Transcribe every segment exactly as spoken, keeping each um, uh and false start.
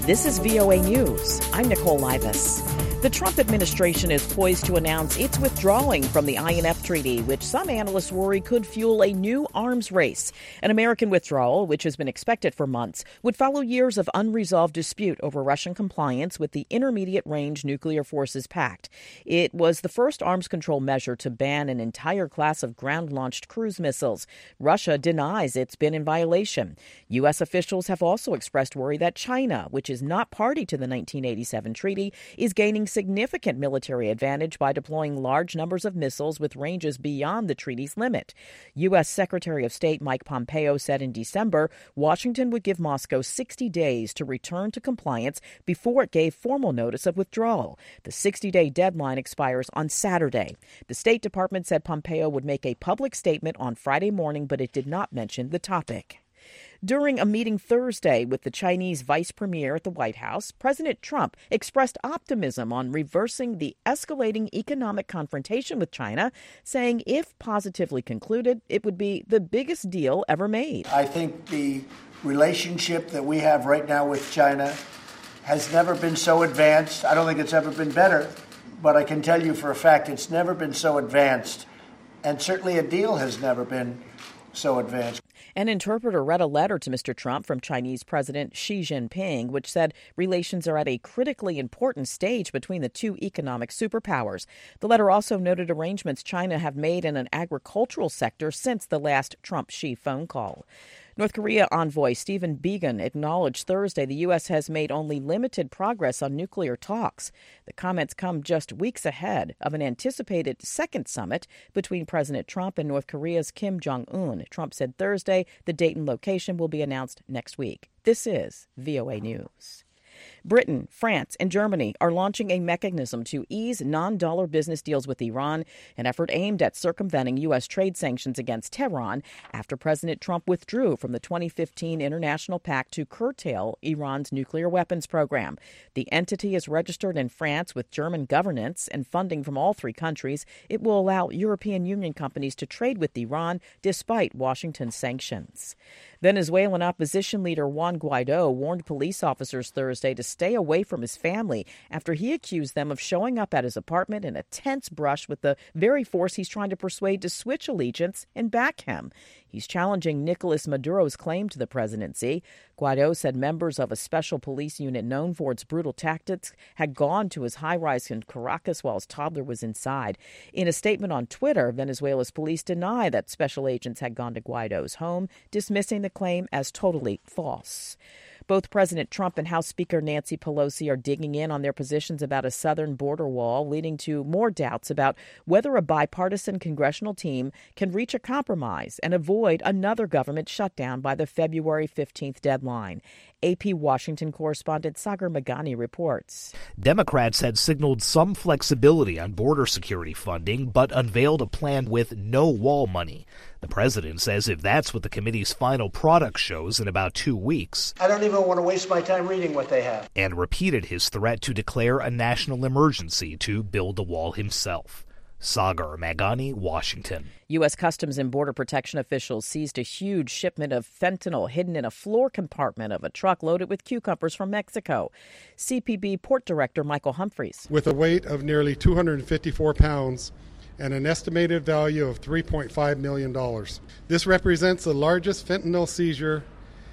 This is V O A News. I'm Nicole Livas. The Trump administration is poised to announce it's withdrawing from the I N F treaty, which some analysts worry could fuel a new arms race. An American withdrawal, which has been expected for months, would follow years of unresolved dispute over Russian compliance with the Intermediate-Range Nuclear Forces Pact. It was the first arms control measure to ban an entire class of ground-launched cruise missiles. Russia denies it's been in violation. U S officials have also expressed worry that China, which is not party to the nineteen eighty-seven treaty, is gaining significant military advantage by deploying large numbers of missiles with ranges beyond the treaty's limit. U S Secretary of State Mike Pompeo said in December Washington would give Moscow sixty days to return to compliance before it gave formal notice of withdrawal. The sixty-day deadline expires on Saturday. The State Department said Pompeo would make a public statement on Friday morning, but it did not mention the topic. During a meeting Thursday with the Chinese vice premier at the White House, President Trump expressed optimism on reversing the escalating economic confrontation with China, saying if positively concluded, it would be the biggest deal ever made. I think the relationship that we have right now with China has never been so advanced. I don't think it's ever been better, but I can tell you for a fact it's never been so advanced, and certainly a deal has never been so advanced. An interpreter read a letter to Mister Trump from Chinese President Xi Jinping, which said relations are at a critically important stage between the two economic superpowers. The letter also noted arrangements China have made in an agricultural sector since the last Trump-Xi phone call. North Korea envoy Stephen Biegun acknowledged Thursday the U S has made only limited progress on nuclear talks. The comments come just weeks ahead of an anticipated second summit between President Trump and North Korea's Kim Jong-un. Trump said Thursday the date and location will be announced next week. This is V O A News. Britain, France, and Germany are launching a mechanism to ease non-dollar business deals with Iran, an effort aimed at circumventing U S trade sanctions against Tehran after President Trump withdrew from the twenty fifteen international pact to curtail Iran's nuclear weapons program. The entity is registered in France with German governance and funding from all three countries. It will allow European Union companies to trade with Iran despite Washington's sanctions. Venezuelan opposition leader Juan Guaido warned police officers Thursday to stay away from his family after he accused them of showing up at his apartment in a tense brush with the very force he's trying to persuade to switch allegiance and back him. He's challenging Nicolas Maduro's claim to the presidency. Guaido said members of a special police unit known for its brutal tactics had gone to his high-rise in Caracas while his toddler was inside. In a statement on Twitter, Venezuela's police deny that special agents had gone to Guaido's home, dismissing the claim as totally false. Both President Trump and House Speaker Nancy Pelosi are digging in on their positions about a southern border wall, leading to more doubts about whether a bipartisan congressional team can reach a compromise and avoid another government shutdown by the February fifteenth deadline. A P Washington correspondent Sagar Meghani reports. Democrats had signaled some flexibility on border security funding, but unveiled a plan with no wall money. The president says if that's what the committee's final product shows in about two weeks, I don't even want to waste my time reading what they have. And repeated his threat to declare a national emergency to build the wall himself. Sagar Meghani, Washington. U S Customs and Border Protection officials seized a huge shipment of fentanyl hidden in a floor compartment of a truck loaded with cucumbers from Mexico. C P B Port Director Michael Humphreys. With a weight of nearly two hundred fifty-four pounds and an estimated value of three point five million dollars. This represents the largest fentanyl seizure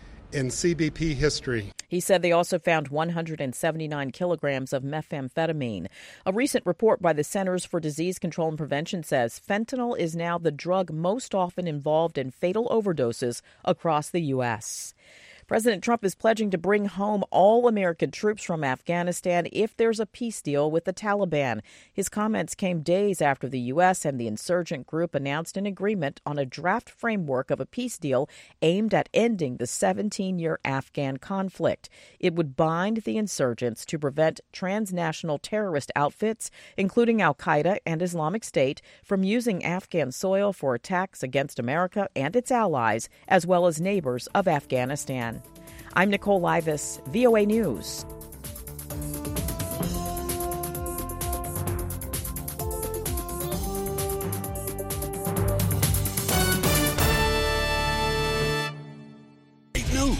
in C B P history. He said they also found one hundred seventy-nine kilograms of methamphetamine. A recent report by the Centers for Disease Control and Prevention says fentanyl is now the drug most often involved in fatal overdoses across the U S President Trump is pledging to bring home all American troops from Afghanistan if there's a peace deal with the Taliban. His comments came days after the U S and the insurgent group announced an agreement on a draft framework of a peace deal aimed at ending the seventeen-year Afghan conflict. It would bind the insurgents to prevent transnational terrorist outfits, including Al-Qaeda and Islamic State, from using Afghan soil for attacks against America and its allies, as well as neighbors of Afghanistan. I'm Nicole Livas, V O A News.